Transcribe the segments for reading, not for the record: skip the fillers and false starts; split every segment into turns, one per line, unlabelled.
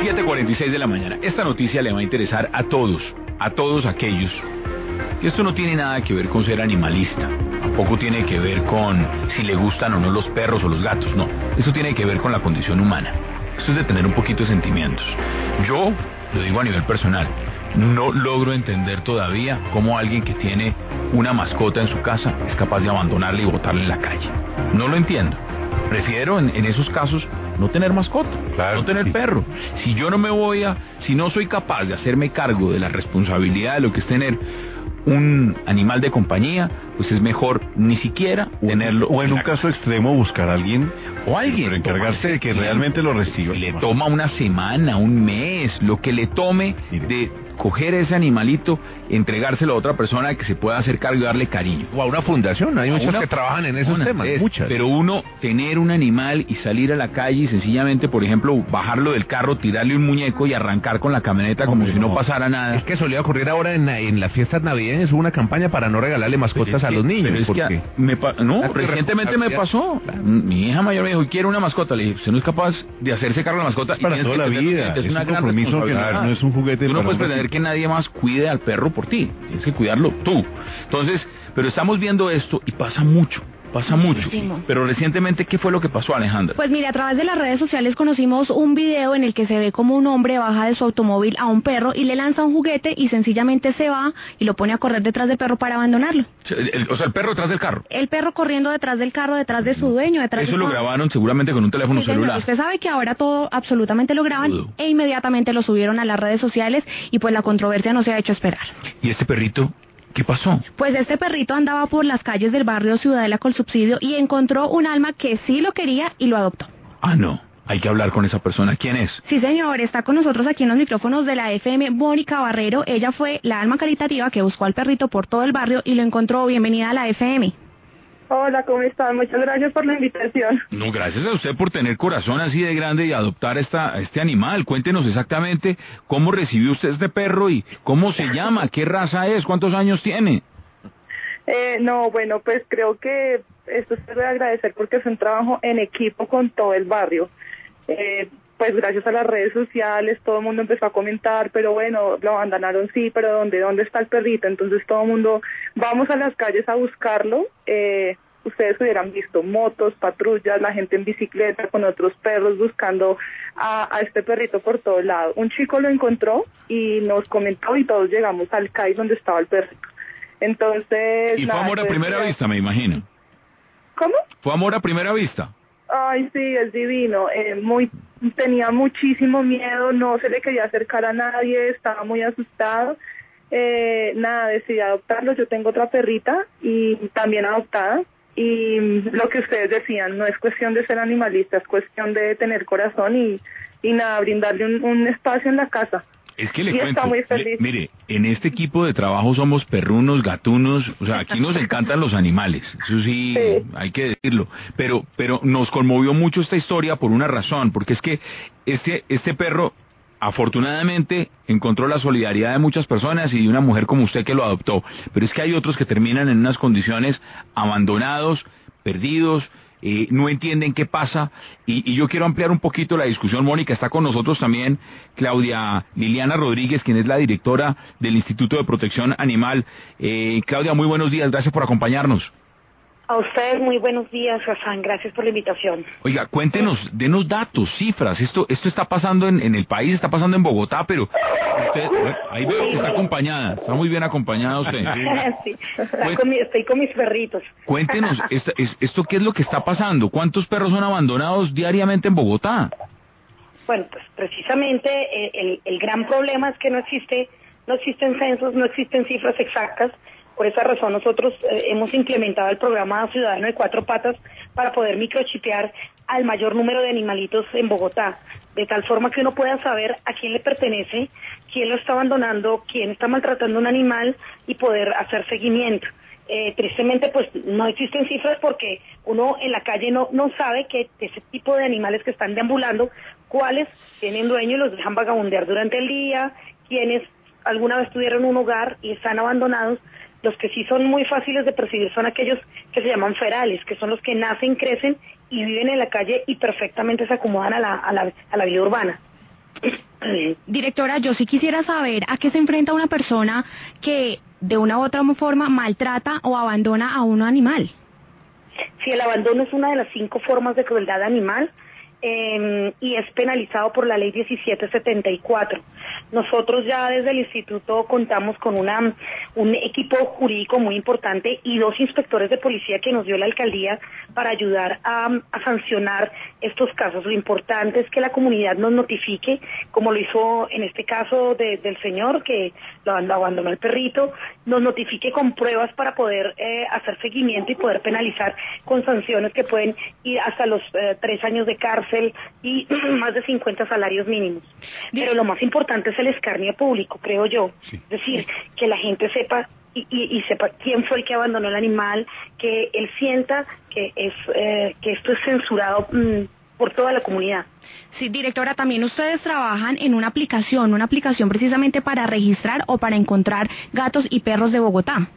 7:46 de la mañana. Esta noticia le va a interesar a todos aquellos. Y esto no tiene nada que ver con ser animalista, tampoco tiene que ver con si le gustan o no los perros o los gatos, no. Esto tiene que ver con la condición humana. Esto es de tener un poquito de sentimientos. Yo, lo digo a nivel personal, no logro entender todavía cómo alguien que tiene una mascota en su casa es capaz de abandonarla y botarla en la calle. No lo entiendo. Prefiero en esos casos no tener mascota, claro, no tener perro. Si no soy capaz de hacerme cargo de la responsabilidad de lo que es tener un animal de compañía, pues es mejor ni siquiera tenerlo.
O en un caso extremo buscar a alguien,
pero
encargarse de que realmente lo reciba.
Le toma una semana, un mes, lo que le tome de coger ese animalito, entregárselo a otra persona que se pueda hacer cargo y darle cariño.
O a una fundación, hay muchas que trabajan en esos temas, muchas.
Pero uno tener un animal y salir a la calle y sencillamente, por ejemplo, bajarlo del carro, tirarle un muñeco y arrancar con la camioneta como si no pasara nada.
Es que solía ocurrir ahora en las fiestas navideñas, hubo una campaña para no regalarle mascotas a los niños.
Recientemente me pasó. Mi hija mayor me dijo, quiero una mascota. Le dije, usted no es capaz de hacerse cargo de la mascota.
Para toda la vida.
Es una gran
compromiso que no es un juguete.
Tú no puedes pretender que nadie más cuide al perro por ti. Tienes que cuidarlo tú. Entonces, pero estamos viendo esto y pasa mucho.
Muchísimo.
Pero recientemente, ¿qué fue lo que pasó, Alejandra?
Pues mire, a través de las redes sociales conocimos un video en el que se ve como un hombre baja de su automóvil a un perro y le lanza un juguete y sencillamente se va y lo pone a correr detrás del perro para abandonarlo.
El perro detrás del carro.
El perro corriendo detrás del carro, detrás de su dueño,
Eso lo grabaron seguramente con un teléfono celular.
Usted sabe que ahora todo absolutamente lo graban e inmediatamente lo subieron a las redes sociales y pues la controversia no se ha hecho esperar.
¿Y este perrito? ¿Qué pasó?
Pues este perrito andaba por las calles del barrio Ciudadela con subsidio y encontró un alma que sí lo quería y lo adoptó.
Ah, no. Hay que hablar con esa persona. ¿Quién es?
Sí, señor. Está con nosotros aquí en los micrófonos de la FM, Mónica Barrero. Ella fue la alma caritativa que buscó al perrito por todo el barrio y lo encontró. Bienvenida a la FM.
Hola, ¿cómo están? Muchas gracias por la invitación.
No, gracias a usted por tener corazón así de grande y adoptar este animal. Cuéntenos exactamente cómo recibió usted este perro y cómo se llama, qué raza es, cuántos años tiene.
Bueno, pues creo que esto se debe agradecer porque es un trabajo en equipo con todo el barrio. Pues gracias a las redes sociales todo el mundo empezó a comentar, pero bueno, lo abandonaron, sí, pero ¿dónde está el perrito? Entonces todo el mundo, vamos a las calles a buscarlo. Ustedes hubieran visto motos, patrullas, la gente en bicicleta con otros perros buscando a este perrito por todo lado. Un chico lo encontró y nos comentó y todos llegamos al CAI donde estaba el perrito. Entonces...
Y fue amor a primera vista, me imagino.
¿Cómo?
¿Fue amor a primera vista?
Ay, sí, es divino. Tenía muchísimo miedo, no se le quería acercar a nadie, estaba muy asustado. Decidí adoptarlo. Yo tengo otra perrita y también adoptada. Y lo que ustedes decían, no es cuestión de ser animalista, es cuestión de tener corazón y brindarle un espacio en la casa.
Es que le cuento, está muy feliz. Mire, en este equipo de trabajo somos perrunos, gatunos, o sea, aquí nos encantan los animales, eso sí, hay que decirlo, pero nos conmovió mucho esta historia por una razón, porque es que este perro afortunadamente encontró la solidaridad de muchas personas y de una mujer como usted que lo adoptó, pero es que hay otros que terminan en unas condiciones abandonados, perdidos, no entienden qué pasa, y yo quiero ampliar un poquito la discusión. Mónica, está con nosotros también Claudia Liliana Rodríguez, quien es la directora del Instituto de Protección Animal. Claudia, muy buenos días, gracias por acompañarnos.
A ustedes muy buenos días, Hassan, gracias por la invitación.
Oiga, cuéntenos, denos datos, cifras, esto está pasando en el país, está pasando en Bogotá, pero usted, ahí veo que está acompañada, está muy bien acompañada usted.
Sí, estoy con mis perritos.
Cuéntenos, esto qué es lo que está pasando, ¿cuántos perros son abandonados diariamente en Bogotá?
Bueno, pues precisamente el gran problema es que no existen censos, no existen cifras exactas. Por esa razón nosotros hemos implementado el programa Ciudadano de Cuatro Patas para poder microchipear al mayor número de animalitos en Bogotá, de tal forma que uno pueda saber a quién le pertenece, quién lo está abandonando, quién está maltratando un animal y poder hacer seguimiento. Tristemente pues no existen cifras porque uno en la calle no sabe que ese tipo de animales que están deambulando, cuáles tienen dueño y los dejan vagabundear durante el día, quienes alguna vez tuvieron un hogar y están abandonados. Los que sí son muy fáciles de percibir son aquellos que se llaman ferales, que son los que nacen, crecen y viven en la calle y perfectamente se acomodan a la vida urbana.
Directora, yo sí quisiera saber a qué se enfrenta una persona que de una u otra forma maltrata o abandona a un animal.
Sí, el abandono es una de las 5 formas de crueldad animal. Y es penalizado por la ley 1774. Nosotros ya desde el instituto contamos con un equipo jurídico muy importante y 2 inspectores de policía que nos dio la alcaldía para ayudar a sancionar estos casos. Lo importante es que la comunidad nos notifique, como lo hizo en este caso del señor que lo abandonó el perrito, nos notifique con pruebas para poder hacer seguimiento y poder penalizar con sanciones que pueden ir hasta los 3 años de cárcel y más de 50 salarios mínimos. Pero lo más importante es el escarnio público, creo yo. Sí. Es decir, que la gente sepa y sepa quién fue el que abandonó el animal, que él sienta que esto es censurado por toda la comunidad.
Sí, directora, también ustedes trabajan en una aplicación precisamente para registrar o para encontrar gatos y perros de Bogotá.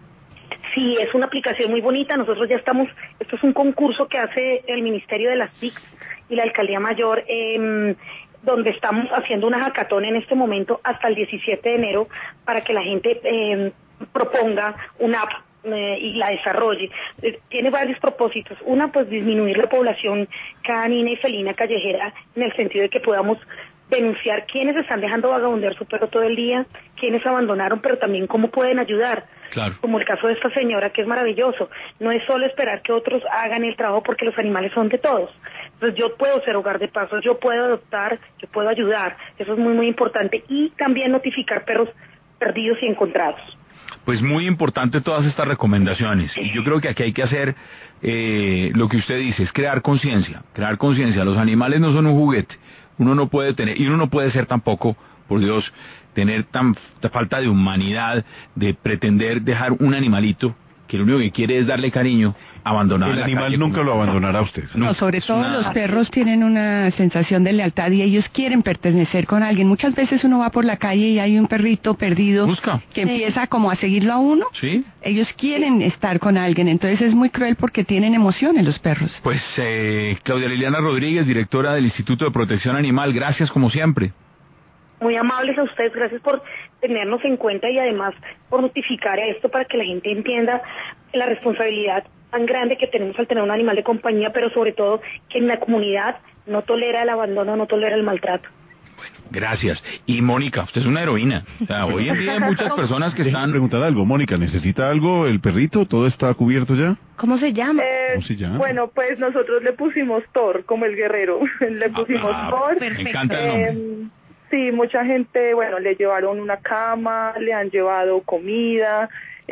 Sí, es una aplicación muy bonita. Nosotros ya estamos, esto es un concurso que hace el Ministerio de las TIC y la Alcaldía Mayor, donde estamos haciendo una hackathon en este momento hasta el 17 de enero para que la gente proponga una app y la desarrolle. Tiene varios propósitos. Una, pues disminuir la población canina y felina callejera en el sentido de que podamos denunciar quiénes están dejando vagabundear su perro todo el día, quiénes abandonaron, pero también cómo pueden ayudar.
Claro.
Como el caso de esta señora, que es maravilloso. No es solo esperar que otros hagan el trabajo porque los animales son de todos. Entonces yo puedo ser hogar de paso, yo puedo adoptar, yo puedo ayudar. Eso es muy, muy importante. Y también notificar perros perdidos y encontrados.
Pues muy importante todas estas recomendaciones. Y yo creo que aquí hay que hacer lo que usted dice, es crear conciencia. Crear conciencia. Los animales no son un juguete. Uno no puede tener, y uno no puede ser tampoco, por Dios, tener tan falta de humanidad de pretender dejar un animalito que lo único que quiere es darle cariño, abandonado.
El animal nunca lo abandonará a usted.
No, sobre todo los perros tienen una sensación de lealtad y ellos quieren pertenecer con alguien. Muchas veces uno va por la calle y hay un perrito perdido que empieza como a seguirlo a uno.
¿Sí?
Ellos quieren estar con alguien, entonces es muy cruel porque tienen emociones los perros.
Pues Claudia Liliana Rodríguez, directora del Instituto de Protección Animal, gracias como siempre.
Muy amables a ustedes, gracias por tenernos en cuenta y además por notificar esto para que la gente entienda la responsabilidad tan grande que tenemos al tener un animal de compañía, pero sobre todo que en la comunidad no tolera el abandono, no tolera el maltrato.
Bueno, gracias. Y Mónica, usted es una heroína. O sea, hoy en día hay muchas personas que están...
Preguntar algo, Mónica, ¿necesita algo el perrito? ¿Todo está cubierto ya?
¿Cómo se llama?
¿Cómo se llama?
Bueno, pues nosotros le pusimos Thor, como el guerrero. Le pusimos Thor.
Me encanta el nombre.
Sí, mucha gente, bueno, le llevaron una cama, le han llevado comida,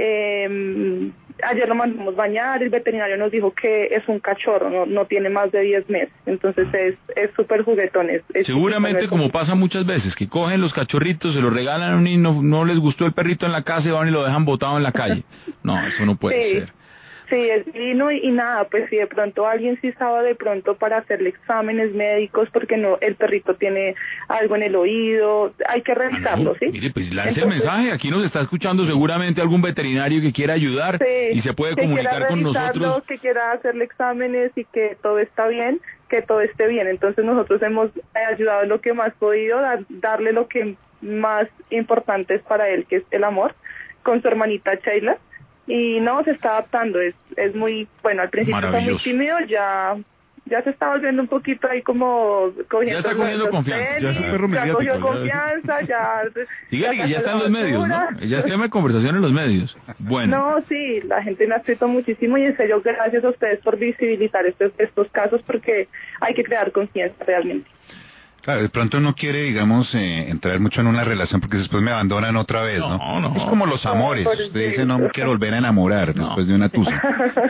ayer lo mandamos bañar, el veterinario nos dijo que es un cachorro, no tiene más de 10 meses, entonces es súper juguetón.
Seguramente como pasa muchas veces, que cogen los cachorritos, se los regalan a un niño, no les gustó el perrito en la casa y van y lo dejan botado en la calle. No, eso no puede ser.
Sí, es divino y nada, pues si de pronto alguien sí estaba de pronto para hacerle exámenes médicos porque no, el perrito tiene algo en el oído, hay que revisarlo, ¿sí?
Mire, pues lance el mensaje, aquí nos está escuchando seguramente algún veterinario que quiera ayudar y se puede comunicar con nosotros.
Que quiera hacerle exámenes y que todo está bien, que todo esté bien, entonces nosotros hemos ayudado lo que más podido, darle lo que más importante es para él, que es el amor, con su hermanita Sheila. Y no, se está adaptando, es muy, bueno, al principio está muy tímido, ya se está volviendo un poquito ahí como cogiendo...
Ya está cogiendo confianza.
Ya es un perro mediático.
Ya cogió confianza, ya...
Dígale que ya está en los medios, ¿no? Ya es tema de conversación en los medios. Bueno.
No, sí, la gente me ha escrito muchísimo y en serio gracias a ustedes por visibilizar estos casos porque hay que crear conciencia realmente.
Claro, de pronto no quiere, digamos, entrar mucho en una relación porque después me abandonan otra vez, ¿no?
No.
Es como los amores. Usted dice, no me quiero volver a enamorar después de una tusa.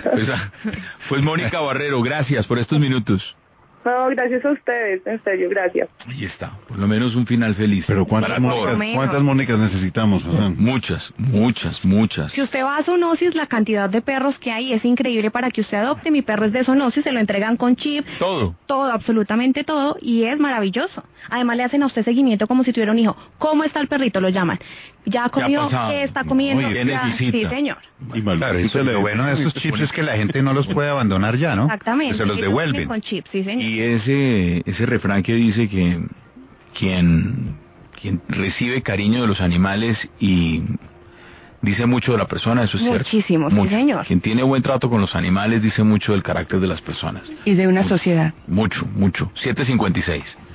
Pues Mónica Barrero, gracias por estos minutos.
No, gracias a ustedes, en serio, gracias.
Ahí está, por lo menos un final feliz.
Pero ¿cuántas Mónicas necesitamos? O sea,
Muchas.
Si usted va a Zoonosis, la cantidad de perros que hay es increíble para que usted adopte. Mi perro es de Zoonosis, se lo entregan con chip. Todo, absolutamente todo, y es maravilloso. Además le hacen a usted seguimiento como si tuviera un hijo. ¿Cómo está el perrito? Lo llaman. ¿Ya comió? ¿Qué está comiendo? Sí, señor.
Y claro, lo bueno de estos chips es que la gente no los puede abandonar ya, ¿no?
Exactamente.
Que se los devuelven.
Con chips, sí, señor.
Y ese refrán que dice que quien recibe cariño de los animales y dice mucho de la persona, eso es cierto.
Muchísimo, sí, señor.
Quien tiene buen trato con los animales dice mucho del carácter de las personas.
Y de una sociedad.
Mucho. 7:56.